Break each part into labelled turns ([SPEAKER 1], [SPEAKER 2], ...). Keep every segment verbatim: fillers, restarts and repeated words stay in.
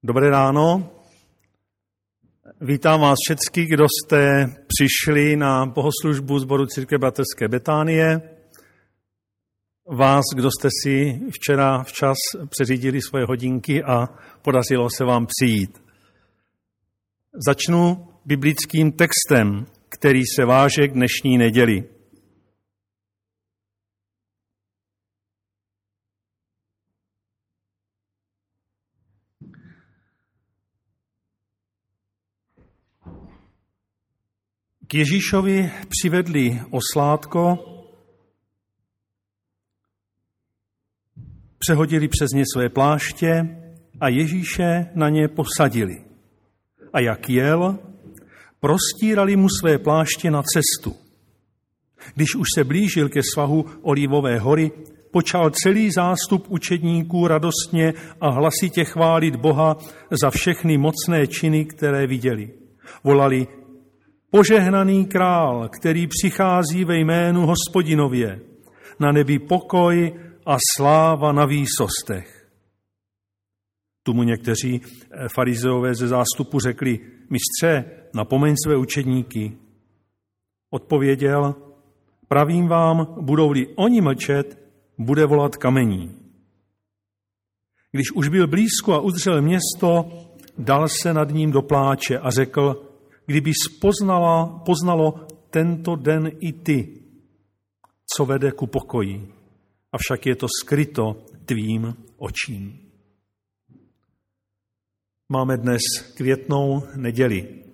[SPEAKER 1] Dobré ráno. Vítám vás všechny, kdo jste přišli na bohoslužbu sboru Církve bratrské Betánie. Vás, kdo jste si včera včas přeřídili svoje hodinky a podařilo se vám přijít. Začnu biblickým textem, který se váže k dnešní neděli. K Ježíšovi přivedli oslátko, přehodili přes ně své pláště a Ježíše na ně posadili. A jak jel, prostírali mu své pláště na cestu. Když už se blížil ke svahu Olivové hory, počal celý zástup učedníků radostně a hlasitě chválit Boha za všechny mocné činy, které viděli. Volali: Požehnaný král, který přichází ve jménu Hospodinově, na nebi pokoj a sláva na výsostech. Tomu někteří farizeové ze zástupu řekli: Mistře, napomeň své učedníky. Odpověděl: Pravím vám, budou-li oni mlčet, bude volat kamení. Když už byl blízko a uzřel město, dal se nad ním do pláče a řekl: Kdyby poznala, poznalo tento den i ty, co vede ku pokoji, avšak je to skryto tvým očím. Máme dnes květnou neděli.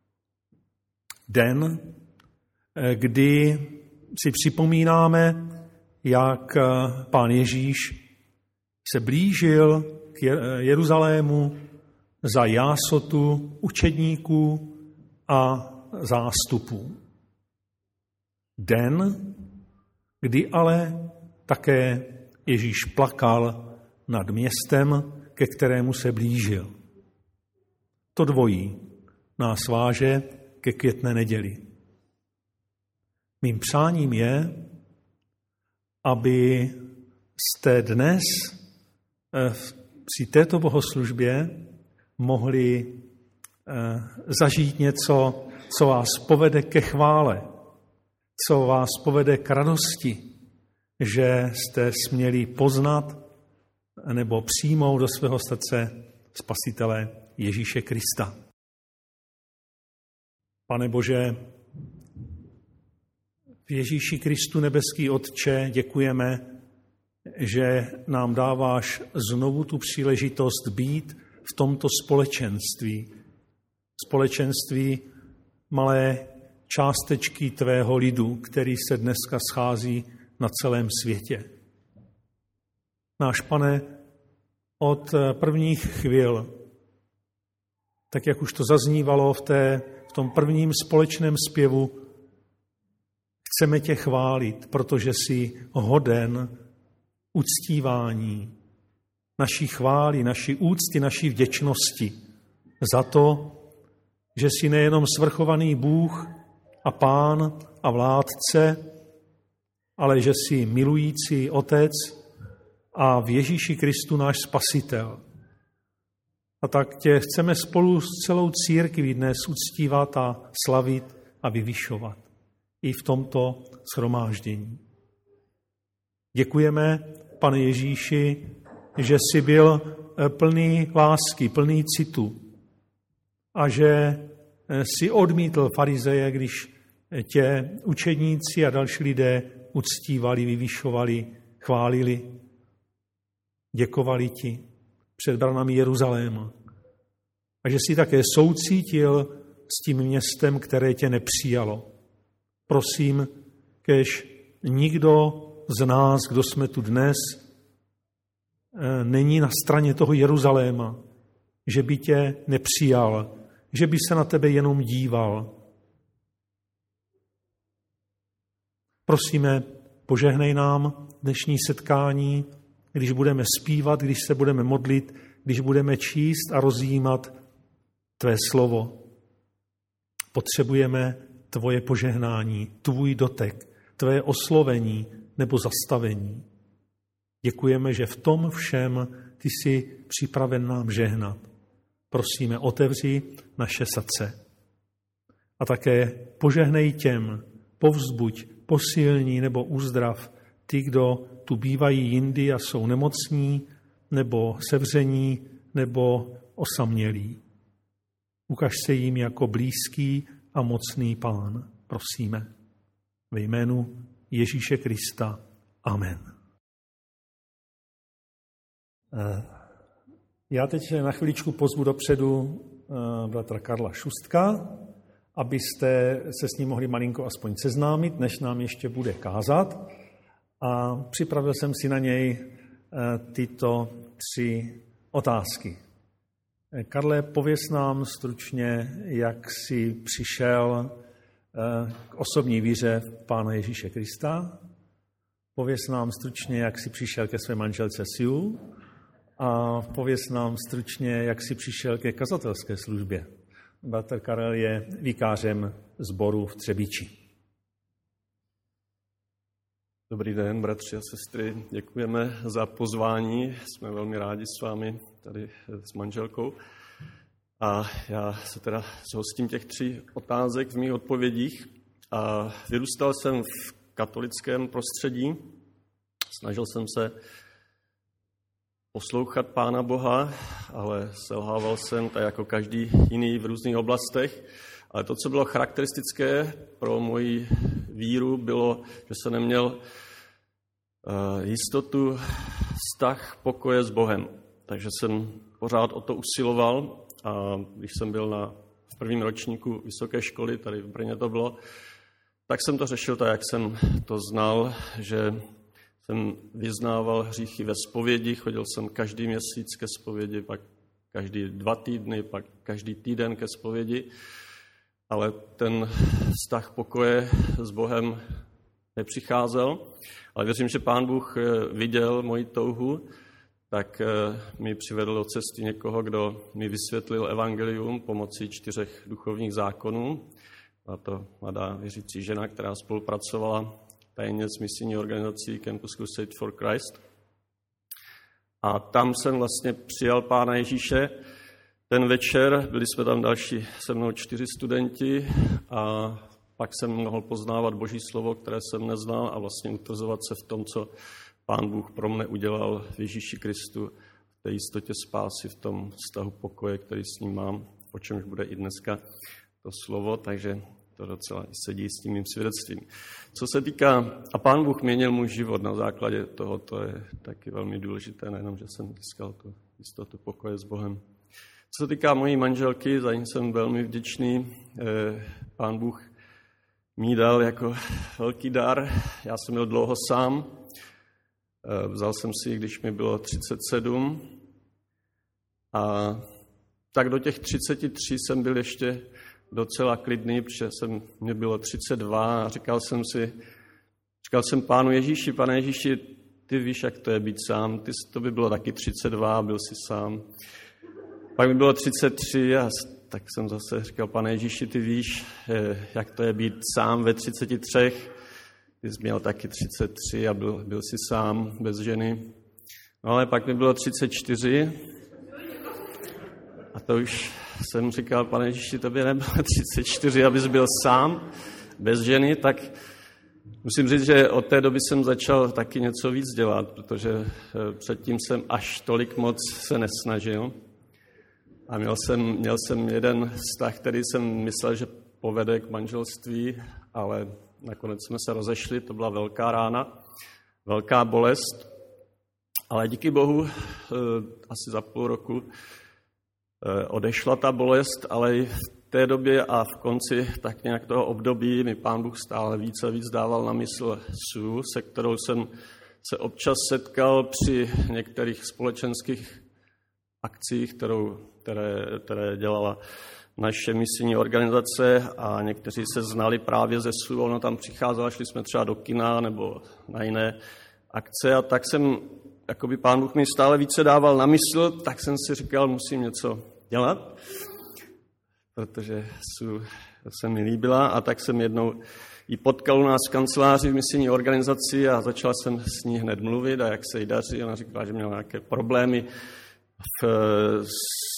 [SPEAKER 1] Den, kdy si připomínáme, jak Pán Ježíš se blížil k Jeruzalému za jásotu učedníků a zástupů. Den, kdy ale také Ježíš plakal nad městem, ke kterému se blížil. To dvojí nás váže ke květné neděli. Mým přáním je, aby jste dnes při této bohoslužbě mohli zažít něco, co vás povede ke chvále, co vás povede k radosti, že jste směli poznat nebo přijmout do svého srdce Spasitele Ježíše Krista. Pane Bože, v Ježíši Kristu nebeský Otče, děkujeme, že nám dáváš znovu tu příležitost být v tomto společenství. Společenství malé částečky tvého lidu, který se dneska schází na celém světě. Náš Pane, od prvních chvil, tak jak už to zaznívalo v, té, v tom prvním společném zpěvu, chceme tě chválit, protože jsi hoden uctívání, naší chvály, naší úcty, naší vděčnosti za to, že jsi nejenom svrchovaný Bůh a Pán a vládce, ale že jsi milující Otec a v Ježíši Kristu náš Spasitel. A tak tě chceme spolu s celou církví dnes uctívat a slavit a vyvyšovat i v tomto shromáždění. Děkujeme, Pane Ježíši, že jsi byl plný lásky, plný citu a že jsi odmítl farizeje, když tě učedníci a další lidé uctívali, vyvyšovali, chválili, děkovali ti před branami Jeruzaléma. A že jsi také soucítil s tím městem, které tě nepřijalo. Prosím, kéž nikdo z nás, kdo jsme tu dnes, není na straně toho Jeruzaléma, že by tě nepřijal, že by se na tebe jenom díval. Prosíme, požehnej nám dnešní setkání, když budeme zpívat, když se budeme modlit, když budeme číst a rozjímat tvé slovo. Potřebujeme tvoje požehnání, tvůj dotek, tvé oslovení nebo zastavení. Děkujeme, že v tom všem ty jsi připraven nám žehnat. prosíme, otevři naše srdce. A také požehnej těm, povzbuď, posilní nebo uzdrav ty, kdo tu bývají jindy a jsou nemocní, nebo sevření, nebo osamělí. Ukaž se jim jako blízký a mocný Pán, prosíme. Ve jménu Ježíše Krista. Amen. Já teď na chviličku pozvu dopředu bratra Karla Šustka, abyste se s ním mohli malinko aspoň seznámit, než nám ještě bude kázat. A připravil jsem si na něj tyto tři otázky. Karle, pověz nám stručně, jak jsi přišel k osobní víře v Pána Ježíše Krista. Pověz nám stručně, jak jsi přišel ke své manželce Siu. A pověz nám stručně, jak jsi přišel ke kazatelské službě. Bratr Karel je vikářem sboru v Třebíči.
[SPEAKER 2] Dobrý den, bratři a sestry. Děkujeme za pozvání. Jsme velmi rádi s vámi tady s manželkou. A já se teda zhostím těch tří otázek v mých odpovědích. A vyrůstal jsem v katolickém prostředí. Snažil jsem se poslouchat Pána Boha, ale selhával jsem, tak jako každý jiný v různých oblastech. Ale to, co bylo charakteristické pro moji víru, bylo, že jsem neměl uh, jistotu, vztah, pokoje s Bohem. Takže jsem pořád o to usiloval a když jsem byl na, v prvním ročníku vysoké školy, tady v Brně to bylo, tak jsem to řešil tak, jak jsem to znal, že jsem vyznával hříchy ve zpovědi, chodil jsem každý měsíc ke zpovědi, pak každý dva týdny, pak každý týden ke zpovědi, ale ten vztah pokoje s Bohem nepřicházel. Ale věřím, že Pán Bůh viděl moji touhu, tak mi přivedl do cesty někoho, kdo mi vysvětlil evangelium pomocí čtyřech duchovních zákonů. A to mladá věřící žena, která spolupracovala tajně s misijní organizací Campus Crusade for Christ. A tam jsem vlastně přijal Pána Ježíše. Ten večer, byli jsme tam další se mnou čtyři studenti a pak jsem mohl poznávat Boží slovo, které jsem neznal a vlastně utvrzovat se v tom, co Pán Bůh pro mne udělal v Ježíši Kristu, v té jistotě spásy, v tom vztahu pokoje, který s ním mám, o čemž bude i dneska to slovo, takže to docela sedí s tím mým svědectvím. Co se týká, a Pán Bůh měnil můj život na základě toho, to je taky velmi důležité, nejenom, že jsem získal tu jistotu pokoje s Bohem. Co se týká mojí manželky, za ní jsem velmi vděčný. Pán Bůh mi dal jako velký dar. Já jsem byl dlouho sám. Vzal jsem si ji, když mi bylo třicet sedm. A tak do těch třiceti tří jsem byl ještě docela klidný, protože jsem, mě bylo třicet dva a říkal jsem si, říkal jsem Pánu Ježíši, Pane Ježíši, ty víš, jak to je být sám. Ty, to by bylo taky třicet dva a byl jsi sám. Pak mi bylo třicet tři a tak jsem zase říkal, Pane Ježíši, ty víš, jak to je být sám ve třiceti třech. Ty jsi měl taky třicet tři a byl, byl jsi sám, bez ženy. No ale pak mi bylo třicet čtyři a to už jsem říkal, Pane Ježíši, tobě nebylo třicet čtyři, abys byl sám, bez ženy, tak musím říct, že od té doby jsem začal taky něco víc dělat, protože předtím jsem až tolik moc se nesnažil. A měl jsem, měl jsem jeden vztah, který jsem myslel, že povede k manželství, ale nakonec jsme se rozešli, to byla velká rána, velká bolest. Ale díky Bohu asi za půl roku odešla ta bolest, ale i v té době a v konci tak nějak toho období mi Pán Bůh stále více a víc dával na mysl Sue, se kterou jsem se občas setkal při některých společenských akcích, kterou, které, které dělala naše misijní organizace a někteří se znali právě ze Sue, ona tam přicházela, šli jsme třeba do kina nebo na jiné akce a tak jsem, jakoby Pán Bůh mi stále více dával na mysl, tak jsem si říkal, musím něco dělat, protože Sue se mi líbila a tak jsem jednou ji potkal u nás v kanceláři v misijní organizaci a začal jsem s ní hned mluvit a jak se jí daří. Ona říkala, že měla nějaké problémy v, s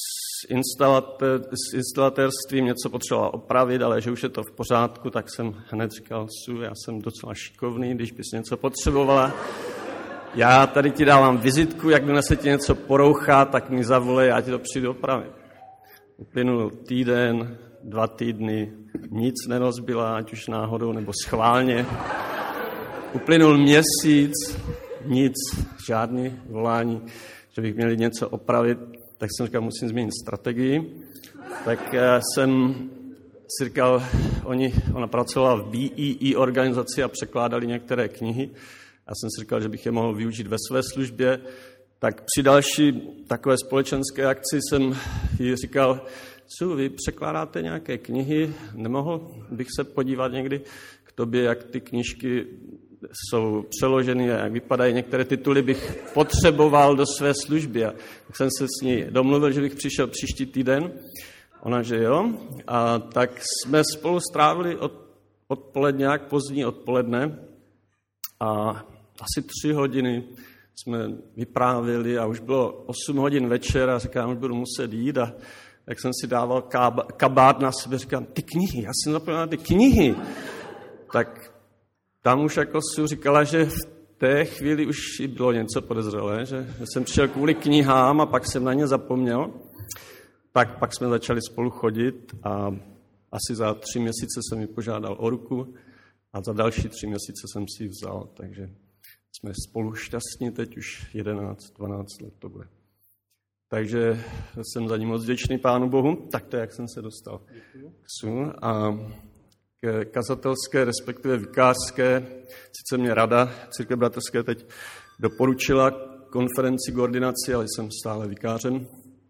[SPEAKER 2] s instalatérstvím něco potřeboval opravit, ale že už je to v pořádku, tak jsem hned říkal, Su, já jsem docela šikovný, když bys něco potřebovala. Já tady ti dávám vizitku, jakmile se ti něco porouchá, tak mi zavolej, já ti to přijdu opravit. Uplynul týden, dva týdny, nic nerozbila, ať už náhodou nebo schválně. Uplynul měsíc, nic, žádný volání, že bych měl něco opravit, tak jsem říkal, musím změnit strategii. Tak jsem si říkal, oni, ona pracovala v B E E organizaci a překládali některé knihy. Já jsem si říkal, že bych je mohl využít ve své službě. Tak při další takové společenské akci jsem jí říkal, Su, vy překládáte nějaké knihy, nemohl bych se podívat někdy k tobě, jak ty knížky jsou přeloženy a jak vypadají. Některé tituly bych potřeboval do své služby. A tak jsem se s ní domluvil, že bych přišel příští týden. Ona, že jo. A tak jsme spolu strávili od, odpoledne, nějak pozdní odpoledne. A asi tři hodiny jsme vyprávěli a už bylo osm hodin večer a říkám, že budu muset jít. A jak jsem si dával kabát na sebe, říkám, ty knihy, já jsem zapomněl na ty knihy. Tak tam už jako si říkala, že v té chvíli už bylo něco podezřelé, že, že jsem přišel kvůli knihám a pak jsem na ně zapomněl. Tak pak jsme začali spolu chodit a asi za tři měsíce jsem mi požádal o ruku a za další tři měsíce jsem si ji vzal. Takže jsme spolu šťastní, teď už jedenáct, dvanáct let to bude. Takže jsem za ní moc vděčný Pánu Bohu. Tak to je, jak jsem se dostal k Su. A k kazatelské, respektive vikářské, sice mě rada Církve bratrské teď doporučila konferenci k ordinaci, ale jsem stále vikářem.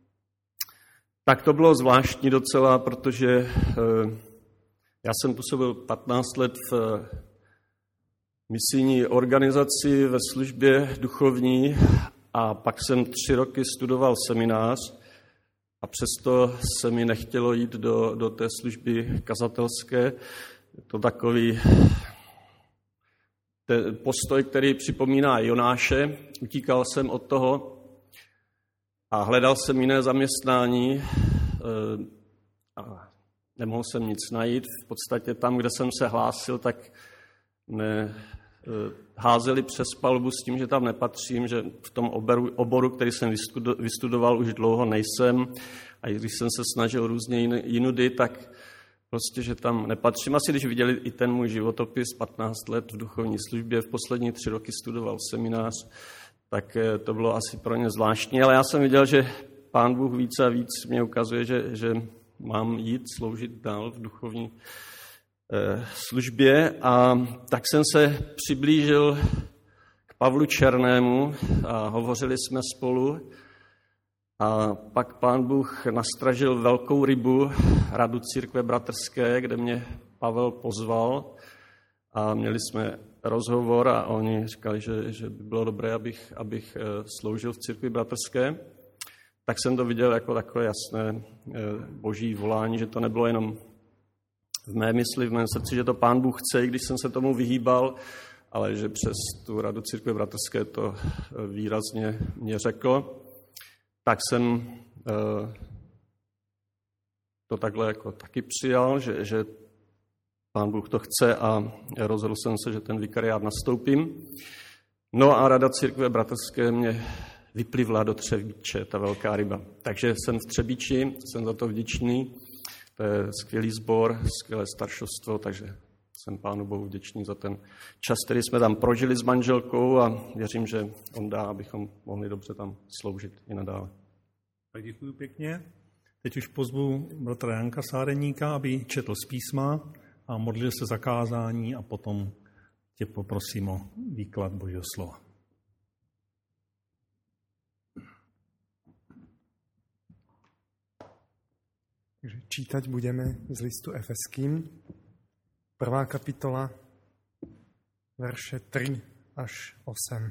[SPEAKER 2] Tak to bylo zvláštní docela, protože já jsem působil patnáct let v misijní organizaci ve službě duchovní a pak jsem tři roky studoval seminář a přesto se mi nechtělo jít do, do té služby kazatelské. Je to takový postoj, který připomíná Jonáše. Utíkal jsem od toho a hledal jsem jiné zaměstnání a nemohl jsem nic najít. V podstatě tam, kde jsem se hlásil, tak ne, házeli přes palubu s tím, že tam nepatřím, že v tom oboru, oboru který jsem vystudoval, už dlouho nejsem. A když jsem se snažil různě jinudy, tak prostě, že tam nepatřím. Asi když viděli i ten můj životopis, patnáct let v duchovní službě, v poslední tři roky studoval seminář, tak to bylo asi pro ně zvláštní. Ale já jsem viděl, že Pán Bůh více a víc mě ukazuje, že, že mám jít sloužit dál v duchovní službě a tak jsem se přiblížil k Pavlu Černému a hovořili jsme spolu a pak Pán Bůh nastražil velkou rybu, Radu Církve bratrské, kde mě Pavel pozval a měli jsme rozhovor a oni říkali, že, že by bylo dobré, abych, abych sloužil v Církvi bratrské. Tak jsem to viděl jako takové jasné boží volání, že to nebylo jenom v mé mysli, v mém srdci, že to Pán Bůh chce, i když jsem se tomu vyhýbal, ale že přes tu Radu Církve bratrské to výrazně mě řekl. Tak jsem to takhle jako taky přijal, že, že Pán Bůh to chce a rozhodl jsem se, že ten vikariát nastoupím. No a Rada Církve bratrské mě vyplivla do Třebíče, ta velká ryba. Takže jsem v Třebíči, jsem za to vděčný. To je skvělý sbor, skvělé staršovstvo, takže jsem Pánu Bohu vděčný za ten čas, který jsme tam prožili s manželkou a věřím, že on dá, abychom mohli dobře tam sloužit i nadále.
[SPEAKER 1] Tak děkuji pěkně. Teď už pozvu bratra Janka Sádeníka, aby četl z písma a modlil se za kázání a potom tě poprosím o výklad Božího slova.
[SPEAKER 3] Takže čítať budeme z listu Efeským, prvá kapitola, verše tři až osm.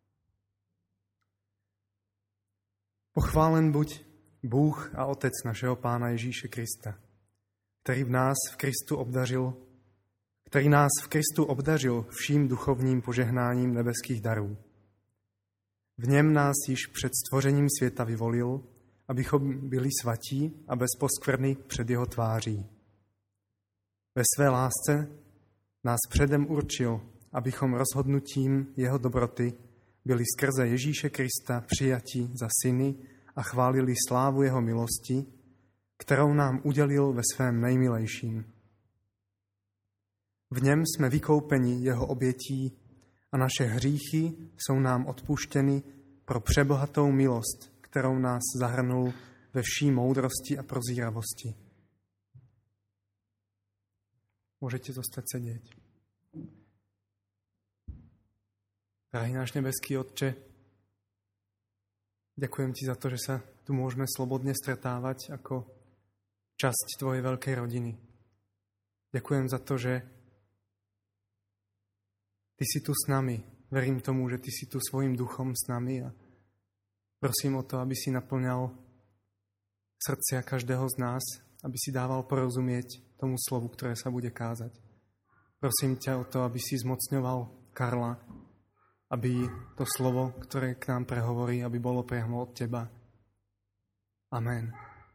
[SPEAKER 3] Pochválen buď Bůh a Otec našeho Pána Ježíše Krista, který v nás v Kristu obdařil, který nás v Kristu obdařil vším duchovním požehnáním nebeských darů. V něm nás již před stvořením světa vyvolil, abychom byli svatí a bez poskvrny před jeho tváří. Ve své lásce nás předem určil, abychom rozhodnutím jeho dobroty byli skrze Ježíše Krista přijati za syny a chválili slávu jeho milosti, kterou nám udělil ve svém nejmilejším. V něm jsme vykoupeni jeho obětí a naše hříchy jsou nám odpuštěny pro přebohatou milost, kterou nás zahrnul ve vší moudrosti a prozíravosti. Môžete zostať sedieť. Drahý náš nebeský Otče, ďakujem Ti za to, že sa tu môžeme slobodne stretávať ako časť Tvojej veľkej rodiny. Ďakujem za to, že Ty si tu s nami. Verím tomu, že Ty si tu svojim duchom s nami a prosím o to, aby si naplňal srdcia každého z nás, aby si dával porozumieť tomu slovu, ktoré sa bude kázať. Prosím ťa o to, aby si zmocňoval Karla, aby to slovo, ktoré k nám prehovorí, aby bolo priamo od Teba. Amen.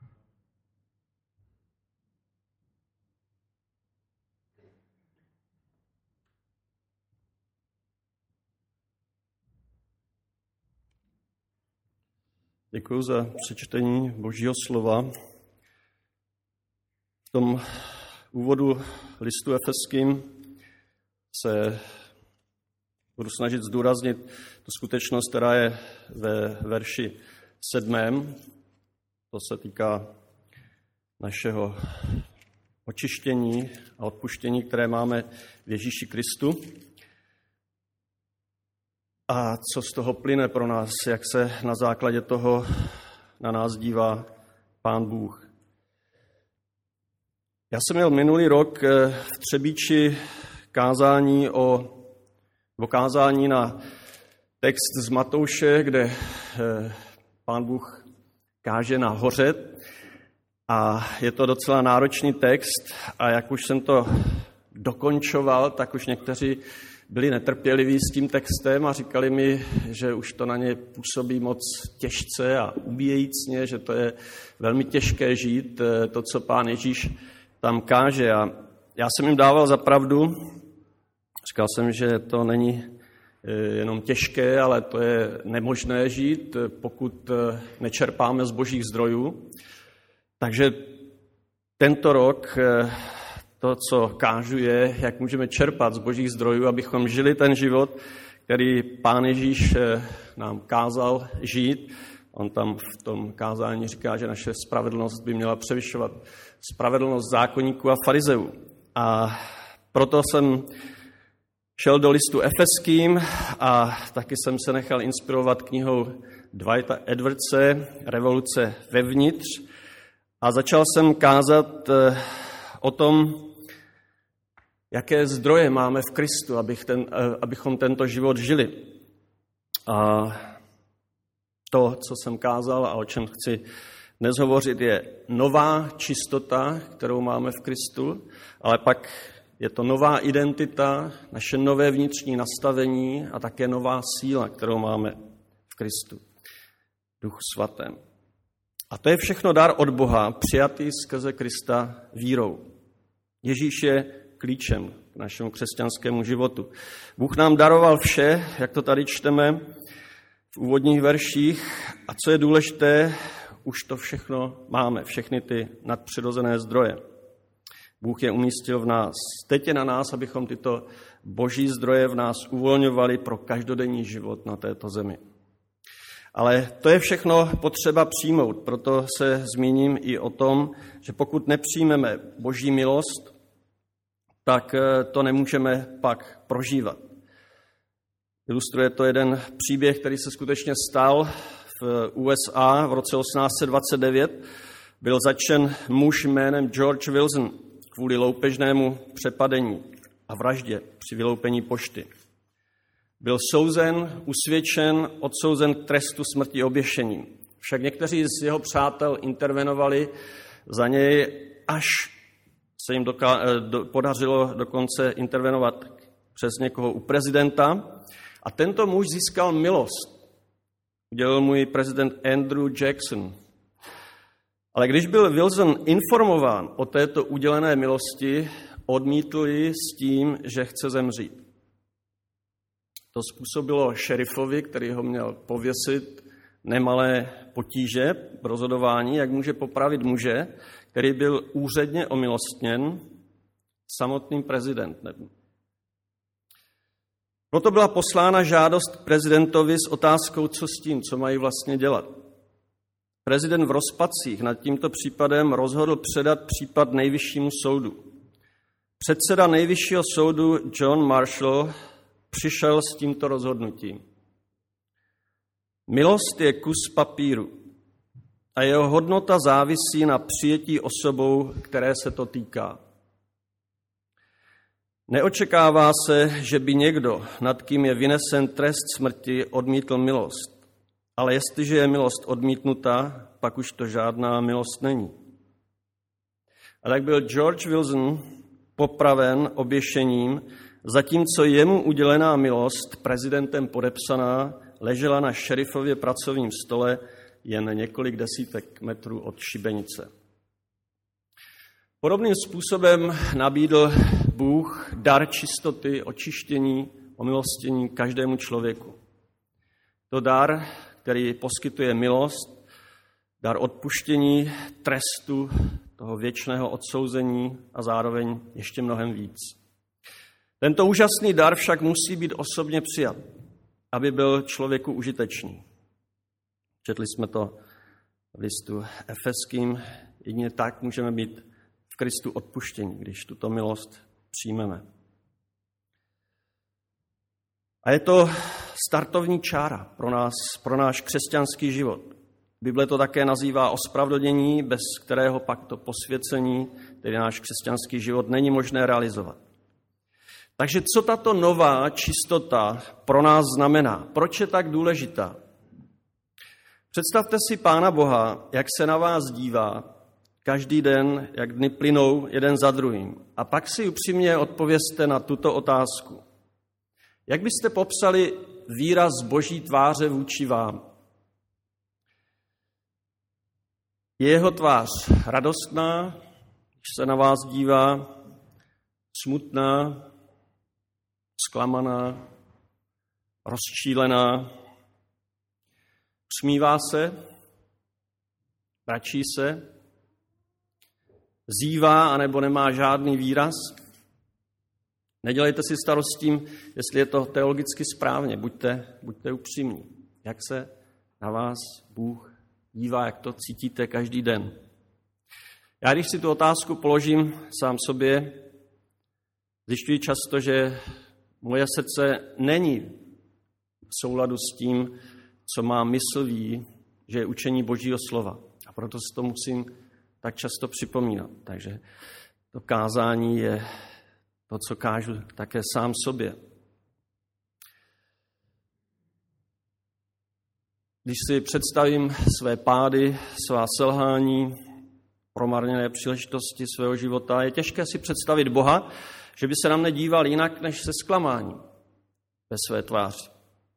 [SPEAKER 2] Děkuji za přečtení Božího slova. V tom úvodu listu Efeským se budu snažit zdůraznit tu skutečnost, která je ve verši sedmém. To se týká našeho očištění a odpuštění, které máme v Ježíši Kristu. A co z toho plyne pro nás, jak se na základě toho na nás dívá Pán Bůh. Já jsem měl minulý rok v Třebíči kázání o, o kázání na text z Matouše, kde Pán Bůh káže na hoře. A je to docela náročný text a jak už jsem to dokončoval, tak už někteří byli netrpěliví s tím textem a říkali mi, že už to na ně působí moc těžce a ubíjejícně, že to je velmi těžké žít, to, co Pán Ježíš tam káže. A já jsem jim dával za pravdu, říkal jsem, že to není jenom těžké, ale to je nemožné žít, pokud nečerpáme z božích zdrojů. Takže tento rok to, co kážu, je, jak můžeme čerpat z božích zdrojů, abychom žili ten život, který Pán Ježíš nám kázal žít. On tam v tom kázání říká, že naše spravedlnost by měla převyšovat spravedlnost zákonníků a farizeů. A proto jsem šel do listu Efeským a taky jsem se nechal inspirovat knihou Dwighta Edwardse Revoluce vevnitř a začal jsem kázat o tom, jaké zdroje máme v Kristu, abych ten, abychom tento život žili. A to, co jsem kázal a o čem chci dnes hovořit, je nová čistota, kterou máme v Kristu, ale pak je to nová identita, naše nové vnitřní nastavení a také nová síla, kterou máme v Kristu, Duchu svatém. A to je všechno dar od Boha, přijatý skrze Krista vírou. Ježíš je klíčem k našemu křesťanskému životu. Bůh nám daroval vše, jak to tady čteme v úvodních verších. A co je důležité, už to všechno máme, všechny ty nadpřirozené zdroje. Bůh je umístil v nás. Teď je na nás, abychom tyto boží zdroje v nás uvolňovali pro každodenní život na této zemi. Ale to je všechno potřeba přijmout, proto se zmíním i o tom, že pokud nepřijmeme boží milost, tak to nemůžeme pak prožívat. Ilustruje to jeden příběh, který se skutečně stal v U S A v roce osmnáct set dvacet devět. Byl zatčen muž jménem George Wilson kvůli loupežnému přepadení a vraždě při vyloupení pošty. Byl souzen, usvědčen, odsouzen k trestu smrti oběšením. Však někteří z jeho přátel intervenovali za něj, až se jim doka- do, podařilo dokonce intervenovat přes někoho u prezidenta. A tento muž získal milost. Udělal mu ji prezident Andrew Jackson. Ale když byl Wilson informován o této udělené milosti, odmítl ji s tím, že chce zemřít. To způsobilo šerifovi, který ho měl pověsit, nemalé potíže v rozhodování, jak může popravit muže, který byl úředně omilostněn samotným prezidentem. Proto byla poslána žádost k prezidentovi s otázkou, co s tím, co mají vlastně dělat. Prezident v rozpacích nad tímto případem rozhodl předat případ nejvyššímu soudu. Předseda nejvyššího soudu John Marshall přišel s tímto rozhodnutím. Milost je kus papíru a jeho hodnota závisí na přijetí osobou, které se to týká. Neočekává se, že by někdo, nad kým je vynesen trest smrti, odmítl milost. Ale jestliže je milost odmítnuta, pak už to žádná milost není. A tak byl George Wilson popraven oběšením, zatímco jemu udělená milost, prezidentem podepsaná, ležela na šerifově pracovním stole jen několik desítek metrů od šibenice. Podobným způsobem nabídl Bůh dar čistoty, očištění, omilostění každému člověku. To dar, který poskytuje milost, dar odpuštění, trestu, toho věčného odsouzení a zároveň ještě mnohem víc. Tento úžasný dar však musí být osobně přijat, aby byl člověku užitečný. Četli jsme to v listu Efeským, jedině tak můžeme být v Kristu odpuštění, když tuto milost přijmeme. A je to startovní čára pro nás, pro náš křesťanský život. Bible to také nazývá ospravedlnění, bez kterého pak to posvěcení, tedy náš křesťanský život, není možné realizovat. Takže co tato nová čistota pro nás znamená? Proč je tak důležitá? Představte si Pána Boha, jak se na vás dívá každý den, jak dny plynou jeden za druhým. A pak si upřímně odpovězte na tuto otázku. Jak byste popsali výraz Boží tváře vůči vám? Je jeho tvář radostná, když se na vás dívá, smutná, zklamaná, rozčílená, usmívá se, mračí se, zívá anebo nemá žádný výraz? Nedělejte si starost s tím, jestli je to teologicky správně, buďte, buďte upřímní. Jak se na vás Bůh dívá, jak to cítíte každý den. Já když si tu otázku položím sám sobě, zjišťuji často, že moje srdce není v souladu s tím, co má mysl ví, že je učení Božího slova. A proto si to musím tak často připomínat. Takže to kázání je to, co kážu také sám sobě. Když si představím své pády, svá selhání, promarněné příležitosti svého života, je těžké si představit Boha, že by se na mne díval jinak než se zklamáním ve své tváři.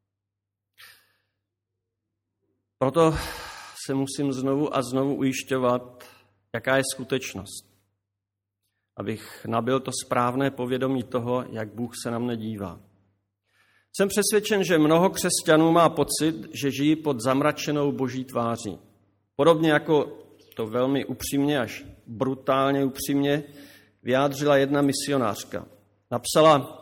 [SPEAKER 2] Proto se musím znovu a znovu ujišťovat, jaká je skutečnost, abych nabyl to správné povědomí toho, jak Bůh se na mne dívá. Jsem přesvědčen, že mnoho křesťanů má pocit, že žijí pod zamračenou Boží tváří. Podobně jako to velmi upřímně, až brutálně upřímně vyjádřila jedna misionářka. Napsala: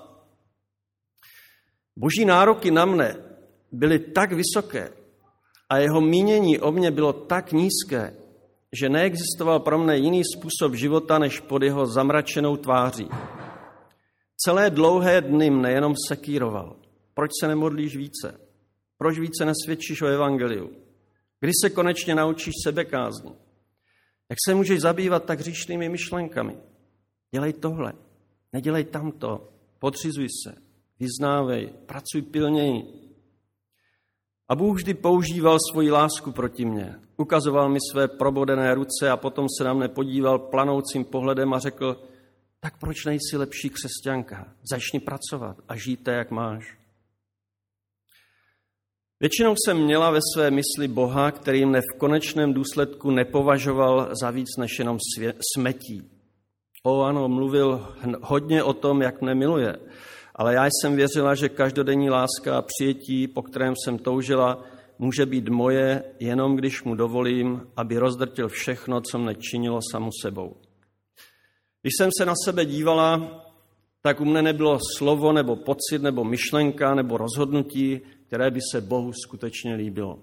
[SPEAKER 2] Boží nároky na mne byly tak vysoké a jeho mínění o mně bylo tak nízké, že neexistoval pro mne jiný způsob života, než pod jeho zamračenou tváří. Celé dlouhé dny mne jenom sekíroval. Proč se nemodlíš více? Proč více nesvědčíš o evangeliu? Kdy se konečně naučíš sebekázni? Jak se můžeš zabývat tak hříšnými myšlenkami? Dělej tohle, nedělej tamto, podřizuj se, vyznávej, pracuj pilněji. A Bůh vždy používal svoji lásku proti mně. Ukazoval mi své probodené ruce a potom se na mne podíval planoucím pohledem a řekl: tak proč nejsi lepší křesťanka? Začni pracovat a žijte, jak máš. Většinou jsem měla ve své mysli Boha, který mne v konečném důsledku nepovažoval za víc než jenom svě- smetí. O ano, mluvil hodně o tom, jak mne miluje, ale já jsem věřila, že každodenní láska a přijetí, po kterém jsem toužila, může být moje, jenom když mu dovolím, aby rozdrtil všechno, co mne činilo samu sebou. Když jsem se na sebe dívala, tak u mne nebylo slovo nebo pocit nebo myšlenka nebo rozhodnutí, které by se Bohu skutečně líbilo.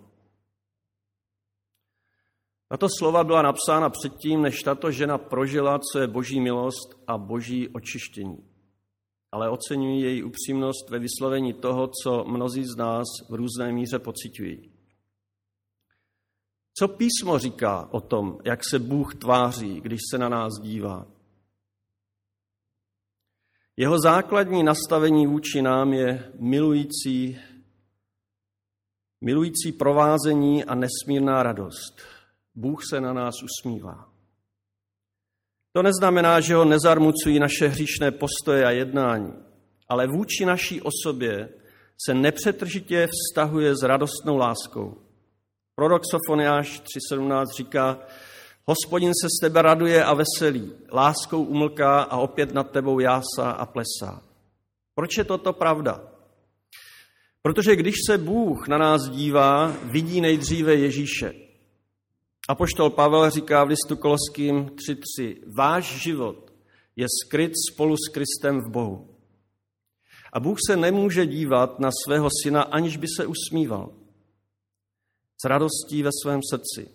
[SPEAKER 2] Tato slova byla napsána předtím, než tato žena prožila, co je boží milost a boží očištění. Ale oceňuji její upřímnost ve vyslovení toho, co mnozí z nás v různé míře pociťují. Co písmo říká o tom, jak se Bůh tváří, když se na nás dívá? Jeho základní nastavení vůči nám je milující, milující provázení a nesmírná radost. Bůh se na nás usmívá. To neznamená, že ho nezarmucují naše hříšné postoje a jednání, ale vůči naší osobě se nepřetržitě vztahuje s radostnou láskou. Prorok Sofoniáš tři sedmnáct říká: Hospodin se z tebe raduje a veselí, láskou umlká a opět nad tebou jásá a plesá. Proč je toto pravda? Protože když se Bůh na nás dívá, vidí nejdříve Ježíše. Apoštol Pavel říká v listu Koloským tři tři: Váš život je skryt spolu s Kristem v Bohu. A Bůh se nemůže dívat na svého syna, aniž by se usmíval. S radostí ve svém srdci.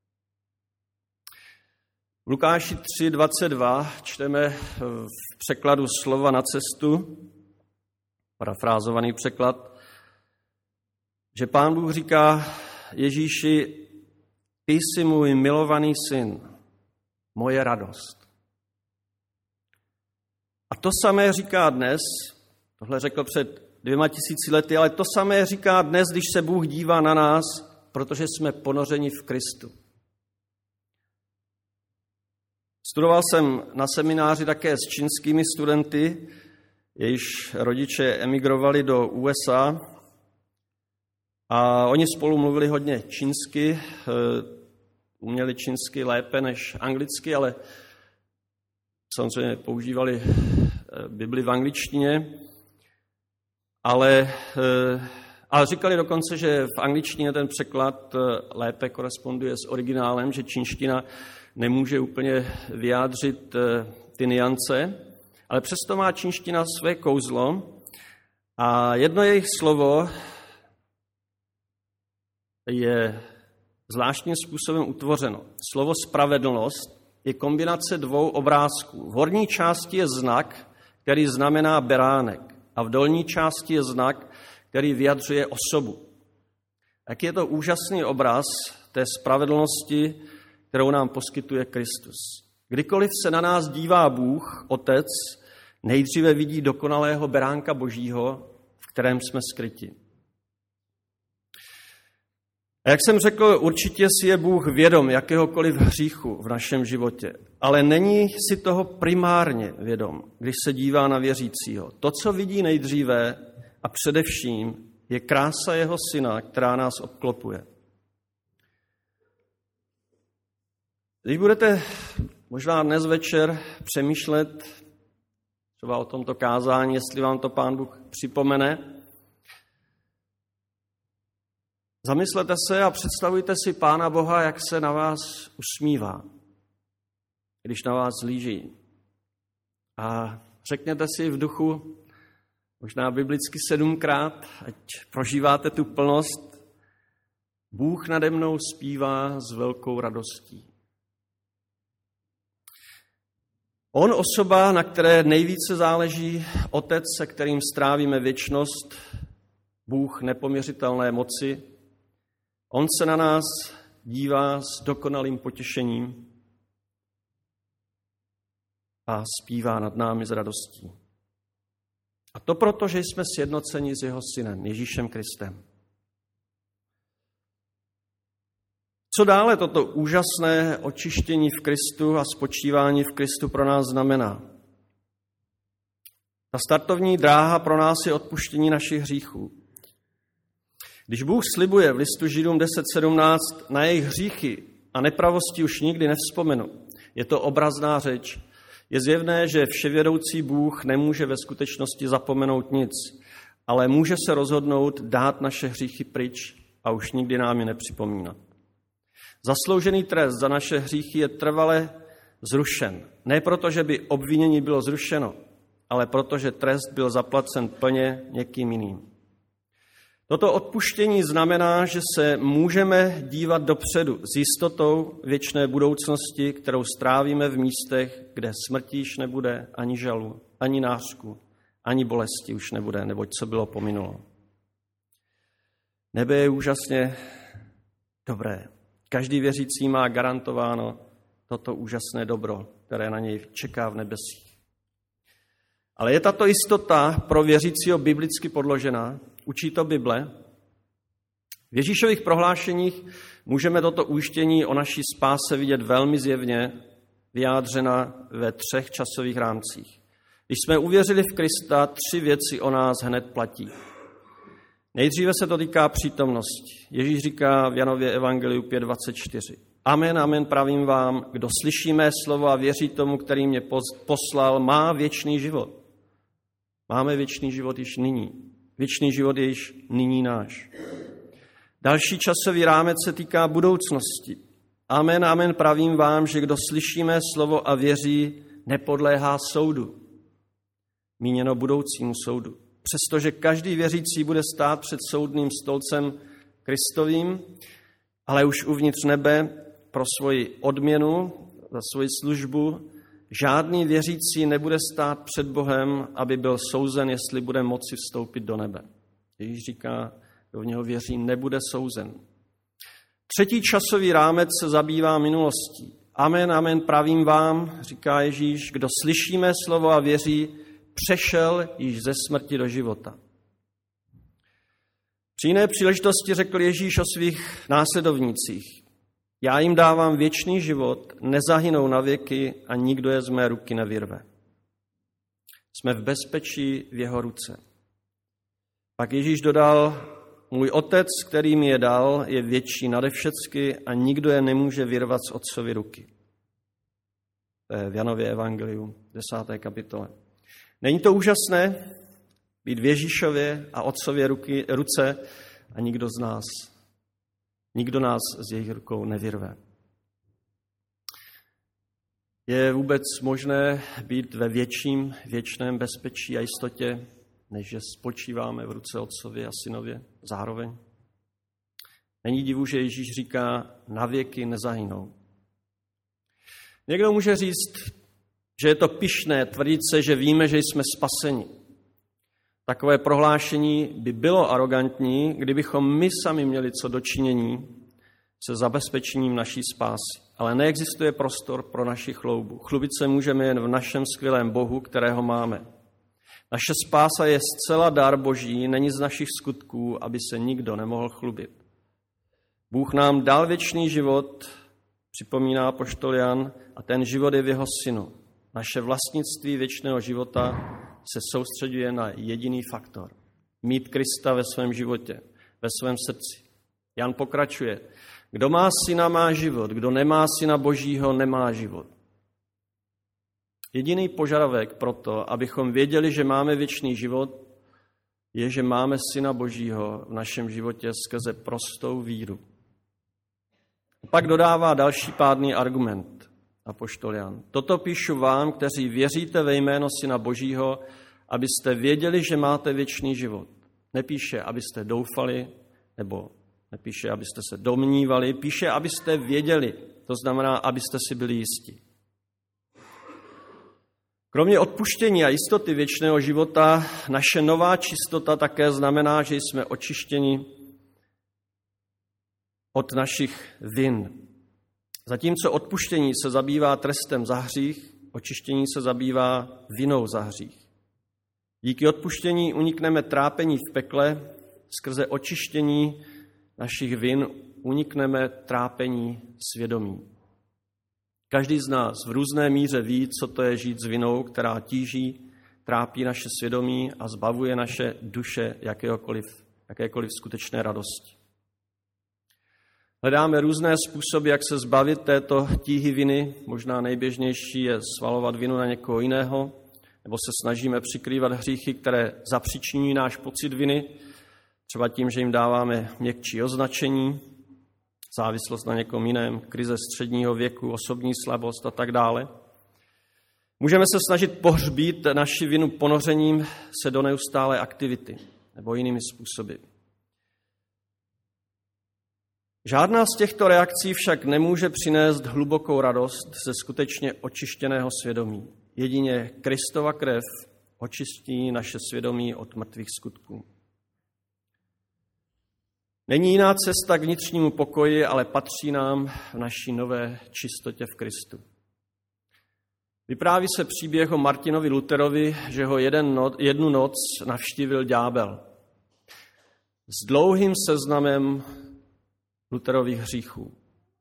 [SPEAKER 2] V Lukáši tři dvacet dva čteme v překladu Slova na cestu, parafrázovaný překlad, že Pán Bůh říká Ježíši: Ty jsi můj milovaný syn, moje radost. A to samé říká dnes, tohle řekl před dvěma tisíci lety, ale to samé říká dnes, když se Bůh dívá na nás, protože jsme ponořeni v Kristu. Studoval jsem na semináři také s čínskými studenty, jejichž rodiče emigrovali do U S A a oni spolu mluvili hodně čínsky, uměli čínsky lépe než anglicky, ale samozřejmě používali Bibli v angličtině, ale, ale říkali dokonce, že v angličtině ten překlad lépe koresponduje s originálem, že čínština nemůže úplně vyjádřit ty nuance, ale přesto má čínština své kouzlo a jedno jejich slovo je zvláštním způsobem utvořeno. Slovo spravedlnost je kombinace dvou obrázků. V horní části je znak, který znamená beránek, a v dolní části je znak, který vyjadřuje osobu. Jak je to úžasný obraz té spravedlnosti, kterou nám poskytuje Kristus. Kdykoliv se na nás dívá Bůh, Otec, nejdříve vidí dokonalého beránka Božího, v kterém jsme skryti. A jak jsem řekl, určitě si je Bůh vědom jakéhokoliv hříchu v našem životě, ale není si toho primárně vědom, když se dívá na věřícího. To, co vidí nejdříve a především, je krása jeho syna, která nás obklopuje. Když budete možná dnes večer přemýšlet třeba o tomto kázání, jestli vám to Pán Bůh připomene, zamyslete se a představujte si Pána Boha, jak se na vás usmívá, když na vás zlíží. A řekněte si v duchu, možná biblicky sedmkrát, ať prožíváte tu plnost: Bůh nade mnou zpívá s velkou radostí. On, osoba, na které nejvíce záleží, Otec, se kterým strávíme věčnost, Bůh nepoměřitelné moci, on se na nás dívá s dokonalým potěšením a zpívá nad námi s radostí. A to proto, že jsme sjednoceni s jeho synem, Ježíšem Kristem. Co dále toto úžasné očištění v Kristu a spočívání v Kristu pro nás znamená? Ta startovní dráha pro nás je odpuštění našich hříchů. Když Bůh slibuje v listu Židům deset sedmnáct, na jejich hříchy a nepravosti už nikdy nevzpomenu, je to obrazná řeč. Je zjevné, že vševědoucí Bůh nemůže ve skutečnosti zapomenout nic, ale může se rozhodnout dát naše hříchy pryč a už nikdy nám je nepřipomínat. Zasloužený trest za naše hříchy je trvale zrušen. Ne proto, že by obvinění bylo zrušeno, ale proto, že trest byl zaplacen plně někým jiným. Toto odpuštění znamená, že se můžeme dívat dopředu s jistotou věčné budoucnosti, kterou strávíme v místech, kde smrti již nebude, ani žalu, ani nářku, ani bolesti už nebude, neboť co bylo pominulo. Nebe je úžasně dobré. Každý věřící má garantováno toto úžasné dobro, které na něj čeká v nebesích. Ale je tato jistota pro věřícího biblicky podložená? Učí to Bible? V Ježíšových prohlášeních můžeme toto ujištění o naší spáse vidět velmi zjevně vyjádřena ve třech časových rámcích. Když jsme uvěřili v Krista, tři věci o nás hned platí. Nejdříve se to týká přítomnosti. Ježíš říká v Janově evangeliu pět dvacet čtyři. Amen, amen, pravím vám, kdo slyší mé slovo a věří tomu, který mě poslal, má věčný život. Máme věčný život již nyní. Věčný život je již nyní náš. Další časový rámec se týká budoucnosti. Amen, amen, pravím vám, že kdo slyší mé slovo a věří, nepodléhá soudu. Míněno budoucímu soudu. Přestože každý věřící bude stát před soudným stolcem Kristovým, ale už uvnitř nebe pro svoji odměnu, za svoji službu, žádný věřící nebude stát před Bohem, aby byl souzen, jestli bude moci vstoupit do nebe. Ježíš říká, kdo v něho věří, nebude souzen. Třetí časový rámec se zabývá minulostí. Amen, amen, pravím vám, říká Ježíš, kdo slyší mé slovo a věří, přešel již ze smrti do života. Při jiné příležitosti řekl Ježíš o svých následovnících. Já jim dávám věčný život, nezahynou na věky a nikdo je z mé ruky nevyrve. Jsme v bezpečí v jeho ruce. Pak Ježíš dodal, můj otec, který mi je dal, je větší nade všecky a nikdo je nemůže vyrvat z otcovy ruky. To je v Janově evangeliu, desáté kapitole. Není to úžasné být v Ježíšově a otcově ruky, ruce a nikdo z nás, nikdo nás z jejich rukou nevyrve. Je vůbec možné být ve větším, věčném bezpečí a jistotě, než že spočíváme v ruce otcově a synově zároveň? Není divu, že Ježíš říká, na věky nezahynou. Někdo může říct, že je to pyšné tvrdit se, že víme, že jsme spaseni. Takové prohlášení by bylo arrogantní, kdybychom my sami měli co dočinění se zabezpečením naší spásy. Ale neexistuje prostor pro naši chloubu. Chlubit se můžeme jen v našem skvělém Bohu, kterého máme. Naše spása je zcela dar Boží, není z našich skutků, aby se nikdo nemohl chlubit. Bůh nám dal věčný život, připomíná apoštol Jan, a ten život je v jeho synu. Naše vlastnictví věčného života se soustředuje na jediný faktor. Mít Krista ve svém životě, ve svém srdci. Jan pokračuje. Kdo má syna, má život. Kdo nemá syna Božího, nemá život. Jediný požadavek pro to, abychom věděli, že máme věčný život, je, že máme syna Božího v našem životě skrze prostou víru. A pak dodává další pádný argument apoštol Jan. Toto píšu vám, kteří věříte ve jméno syna Božího, abyste věděli, že máte věčný život. Nepíše, abyste doufali, nebo nepíše, abyste se domnívali, píše, abyste věděli. To znamená, abyste si byli jistí. Kromě odpuštění a jistoty věčného života, naše nová čistota také znamená, že jsme očištěni od našich vin. Zatímco odpuštění se zabývá trestem za hřích, očištění se zabývá vinou za hřích. Díky odpuštění unikneme trápení v pekle, skrze očištění našich vin unikneme trápení svědomí. Každý z nás v různé míře ví, co to je žít s vinou, která tíží, trápí naše svědomí a zbavuje naše duše jakéhokoliv jakékoliv skutečné radosti. Hledáme různé způsoby, jak se zbavit této tíhy viny. Možná nejběžnější je svalovat vinu na někoho jiného, nebo se snažíme přikrývat hříchy, které zapříčiňují náš pocit viny, třeba tím, že jim dáváme měkčí označení, závislost na někom jiném, krize středního věku, osobní slabost a tak dále. Můžeme se snažit pohřbít naši vinu ponořením se do neustálé aktivity nebo jinými způsoby. Žádná z těchto reakcí však nemůže přinést hlubokou radost ze skutečně očištěného svědomí. Jedině Kristova krev očistí naše svědomí od mrtvých skutků. Není jiná cesta k vnitřnímu pokoji, ale patří nám v naší nové čistotě v Kristu. Vypráví se příběh o Martinovi Lutherovi, že ho jeden no, jednu noc navštívil ďábel s dlouhým seznamem Lutherových hříchů.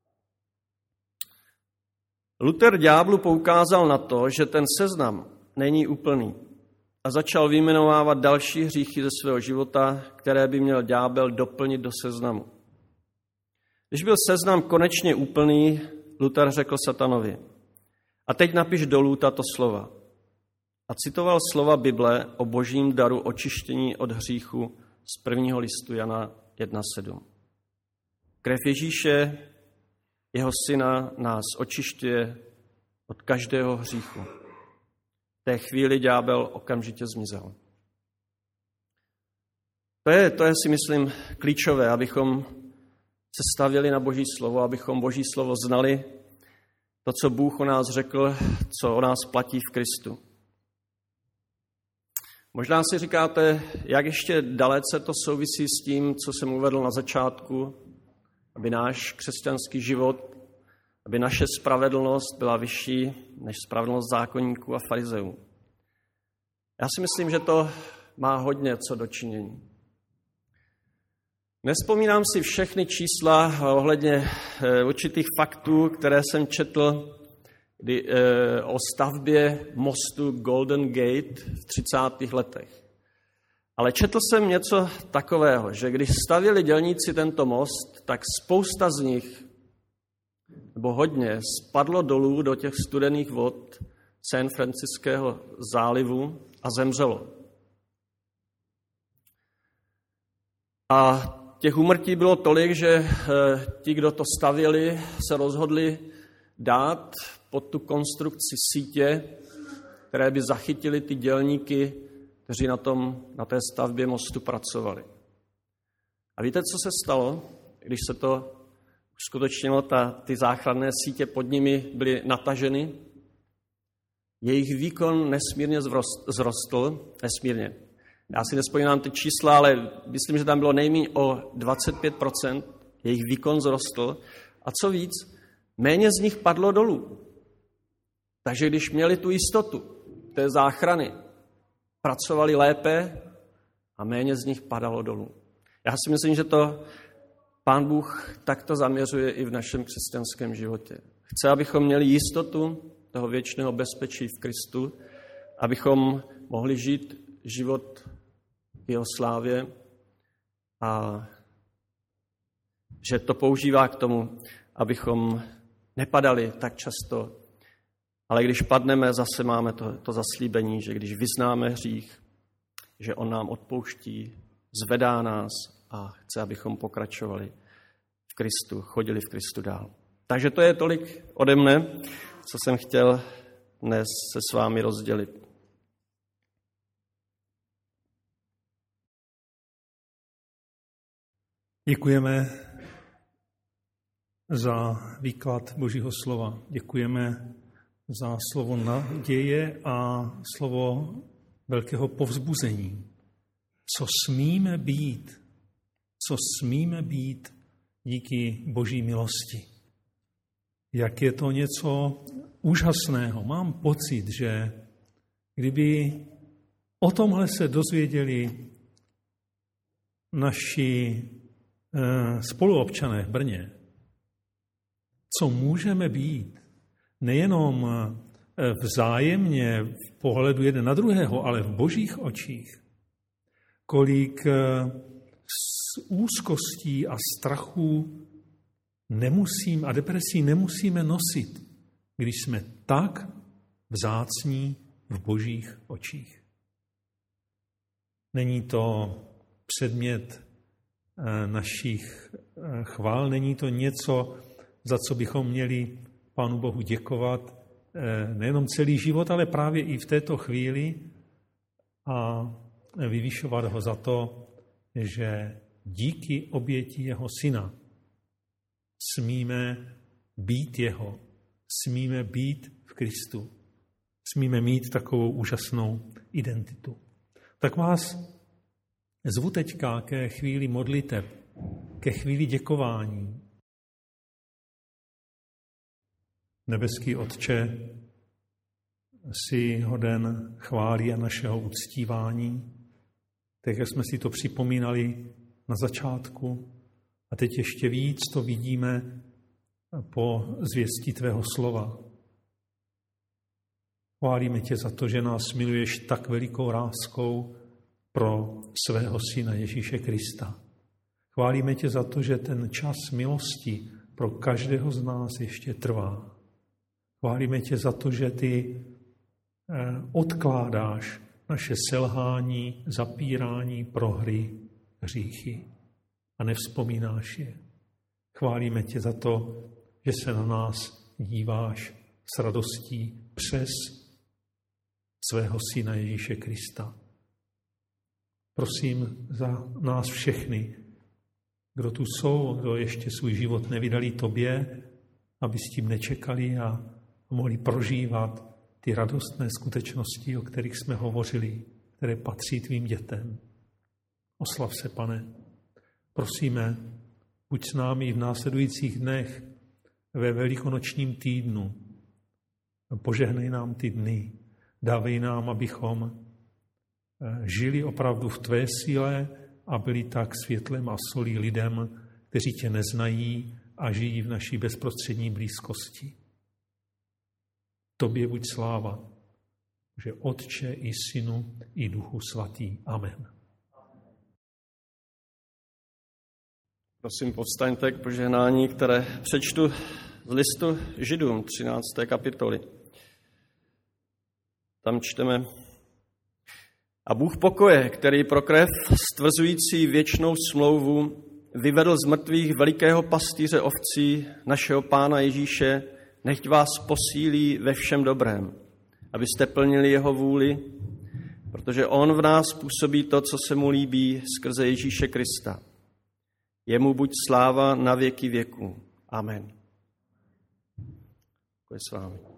[SPEAKER 2] Luther ďáblu poukázal na to, že ten seznam není úplný a začal vyjmenovávat další hříchy ze svého života, které by měl ďábel doplnit do seznamu. Když byl seznam konečně úplný, Luther řekl satanovi: a teď napiš dolů tato slova. A citoval slova Bible o božím daru očištění od hříchu z prvního listu Jana jedna sedm. Krev Ježíše, jeho syna, nás očišťuje od každého hříchu. V té chvíli ďábel okamžitě zmizel. To je, to je si myslím klíčové, abychom se stavěli na Boží slovo, abychom Boží slovo znali, to, co Bůh o nás řekl, co o nás platí v Kristu. Možná si říkáte, jak ještě dalece to souvisí s tím, co jsem uvedl na začátku, aby náš křesťanský život, aby naše spravedlnost byla vyšší než spravedlnost zákonníků a farizeů. Já si myslím, že to má hodně co dočinění. Nespomínám si všechny čísla ohledně určitých faktů, které jsem četl kdy, eh, o stavbě mostu Golden Gate v třicátých letech. Ale četl jsem něco takového, že když stavěli dělníci tento most, tak spousta z nich, nebo hodně, spadlo dolů do těch studených vod San Francisckého zálivu a zemřelo. A těch úmrtí bylo tolik, že ti, kdo to stavěli, se rozhodli dát pod tu konstrukci sítě, které by zachytily ty dělníky, kteří na, tom, na té stavbě mostu pracovali. A víte, co se stalo, když se to uskutečnilo, ta, ty záchranné sítě pod nimi byly nataženy? Jejich výkon nesmírně zrostl, nesmírně. Já si nespomínám ty čísla, ale myslím, že tam bylo nejméně o dvacet pět procent, jejich výkon zrostl. A co víc, méně z nich padlo dolů. Takže když měli tu jistotu té záchrany, pracovali lépe a méně z nich padalo dolů. Já si myslím, že to Pán Bůh takto zaměřuje i v našem křesťanském životě. Chce, abychom měli jistotu toho věčného bezpečí v Kristu, abychom mohli žít život v jeho slávě a že to používá k tomu, abychom nepadali tak často, ale když padneme, zase máme to, to zaslíbení, že když vyznáme hřích, že on nám odpouští, zvedá nás a chce, abychom pokračovali v Kristu, chodili v Kristu dál. Takže to je tolik ode mne, co jsem chtěl dnes se s vámi rozdělit.
[SPEAKER 1] Děkujeme za výklad Božího slova. Děkujeme za slovo naděje a slovo velkého povzbuzení. Co smíme být, co smíme být díky Boží milosti. Jak je to něco úžasného. Mám pocit, že kdyby o tomhle se dozvěděli naši spoluobčané v Brně, co můžeme být, nejenom vzájemně v pohledu jeden na druhého, ale v Božích očích, kolik s úzkostí a strachu nemusím a depresí nemusíme nosit, když jsme tak vzácní v Božích očích. Není to předmět našich chvál, není to něco, za co bychom měli Pánu Bohu děkovat nejenom celý život, ale právě i v této chvíli a vyvyšovat ho za to, že díky oběti jeho syna smíme být jeho, smíme být v Kristu, smíme mít takovou úžasnou identitu. Tak vás zvu teďka ke chvíli modliteb, ke chvíli děkování. Nebeský Otče, jsi hoden chvály a našeho uctívání, tak jak jsme si to připomínali na začátku a teď ještě víc to vidíme po zvěstí tvého slova. Chválíme tě za to, že nás miluješ tak velikou láskou pro svého syna Ježíše Krista. Chválíme tě za to, že ten čas milosti pro každého z nás ještě trvá. Chválíme tě za to, že ty odkládáš naše selhání, zapírání, prohry, hříchy a nevzpomínáš je. Chválíme tě za to, že se na nás díváš s radostí přes svého syna Ježíše Krista. Prosím za nás všechny, kdo tu jsou, kdo ještě svůj život nevydali tobě, aby s tím nečekali a mohli prožívat ty radostné skutečnosti, o kterých jsme hovořili, které patří tvým dětem. Oslav se, Pane. Prosíme, buď s námi v následujících dnech ve velikonočním týdnu. Požehnej nám ty dny. Dávej nám, abychom žili opravdu v tvé síle a byli tak světlem a solí lidem, kteří tě neznají a žijí v naší bezprostřední blízkosti. Tobě buď sláva, že Otče i Synu i Duchu Svatý. Amen.
[SPEAKER 2] Prosím, povstaňte k požehnání, které přečtu z listu Židům třinácté kapitoly. Tam čteme: A Bůh pokoje, který pro krev stvrzující věčnou smlouvu vyvedl z mrtvých velikého pastýře ovcí, našeho Pána Ježíše, nechť vás posílí ve všem dobrém, abyste plnili jeho vůli, protože on v nás působí to, co se mu líbí skrze Ježíše Krista. Jemu buď sláva na věky věků. Amen. Děkuji s vámi.